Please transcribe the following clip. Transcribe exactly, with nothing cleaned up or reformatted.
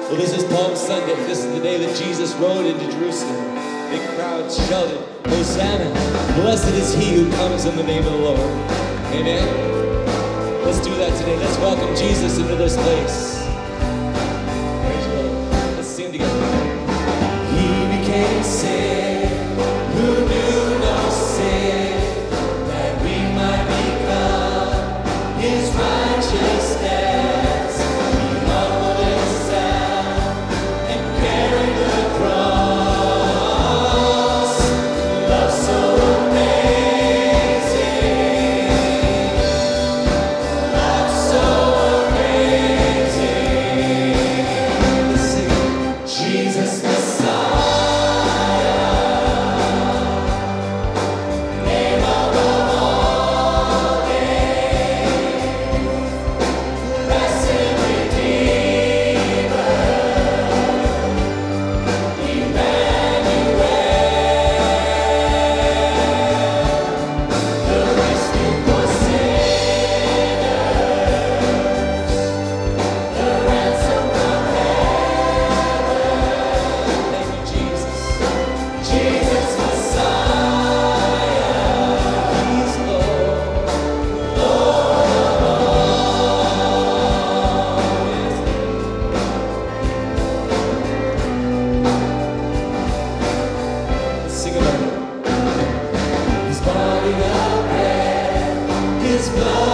Well, this is Palm Sunday. This is the day that Jesus rode into Jerusalem. Big crowds shouted, Hosanna! Blessed is he who comes in the name of the Lord. Amen? Let's do that today. Let's welcome Jesus into this place. Praise the Lord. Let's sing together. He became sin, who knew no sin, that we might become his righteousness. His blood.